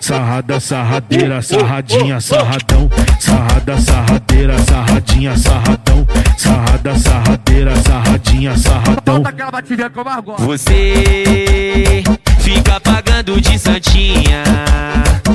Sarrada, sarradeira, sarradinha, sarradão. Sarrada, sarradeira, sarradinha, sarradão. Sarrada, sarradeira, sarradinha, sarradão. Você fica pagando de santinha,